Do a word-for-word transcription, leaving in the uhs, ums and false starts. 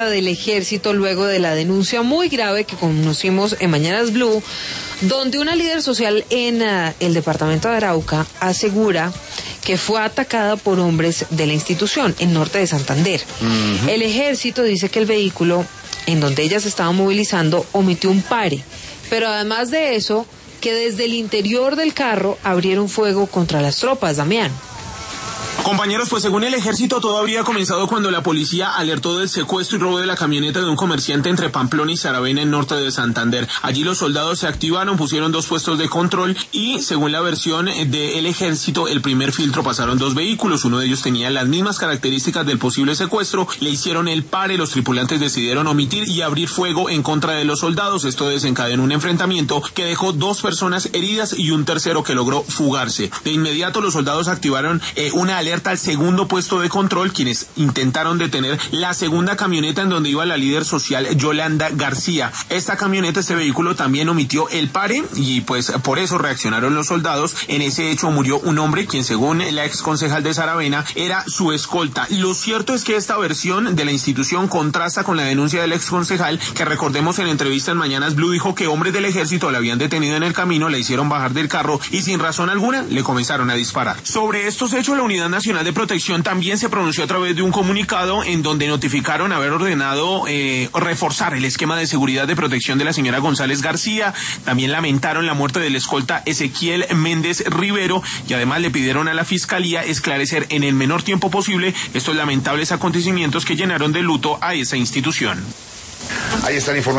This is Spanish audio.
del Ejército luego de la denuncia muy grave que conocimos en Mañanas Blue, donde una líder social en uh, el departamento de Arauca asegura que fue atacada por hombres de la institución en norte de Santander. Uh-huh. El Ejército dice que el vehículo en donde ella se estaba movilizando omitió un pare, pero además de eso, que desde el interior del carro abrieron fuego contra las tropas, Damián. Compañeros, pues según el Ejército todo habría comenzado cuando la policía alertó del secuestro y robo de la camioneta de un comerciante entre Pamplona y Saravena en norte de Santander. Allí los soldados se activaron, pusieron dos puestos de control y según la versión del Ejército el primer filtro pasaron dos vehículos, uno de ellos tenía las mismas características del posible secuestro, le hicieron el pare, los tripulantes decidieron omitir y abrir fuego en contra de los soldados. Esto desencadenó un enfrentamiento que dejó dos personas heridas y un tercero que logró fugarse. De inmediato los soldados activaron eh, una alerta al segundo puesto de control, quienes intentaron detener la segunda camioneta en donde iba la líder social Yolanda García. Esta camioneta, este vehículo también omitió el pare y pues por eso reaccionaron los soldados. En ese hecho murió un hombre quien según la ex concejal de Saravena era su escolta. Lo cierto es que esta versión de la institución contrasta con la denuncia del ex concejal, que recordemos en entrevista en Mañanas Blue dijo que hombres del Ejército la habían detenido en el camino, la hicieron bajar del carro y sin razón alguna le comenzaron a disparar. Sobre estos hechos la Unidad Nacional de Protección también se pronunció a través de un comunicado en donde notificaron haber ordenado eh, reforzar el esquema de seguridad de protección de la señora González García. También lamentaron la muerte del escolta Ezequiel Méndez Rivero y además le pidieron a la Fiscalía esclarecer en el menor tiempo posible estos lamentables acontecimientos que llenaron de luto a esa institución. Ahí está la información.